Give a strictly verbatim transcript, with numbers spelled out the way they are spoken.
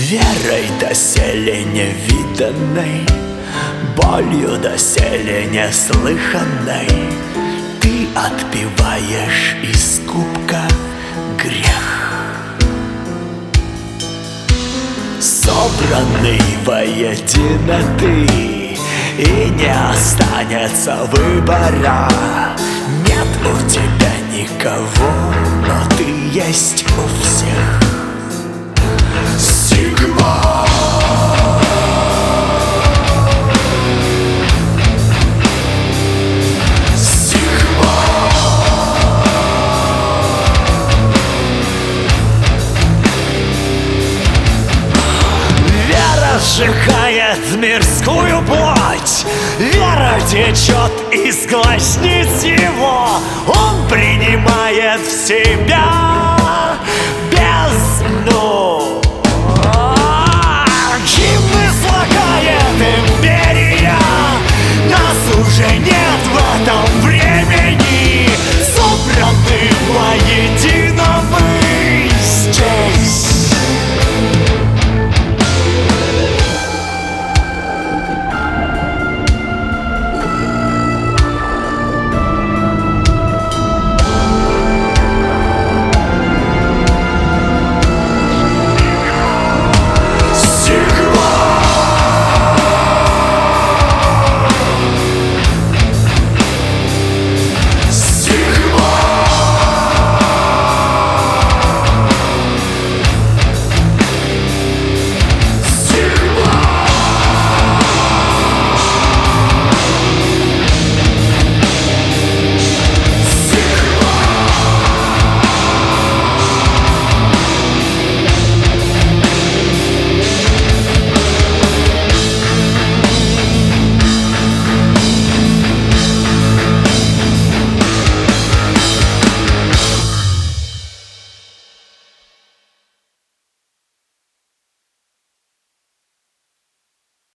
Верой доселе невиданной, болью доселе неслыханной, ты отпиваешь из кубка грех, собранный воедино ты, и не останется выбора. Нет у тебя никого, но ты есть у всех. Сигма. Сигма. Вера сжигает мирскую плоть, вера течет из глазниц его. Он принимает в себя бездну.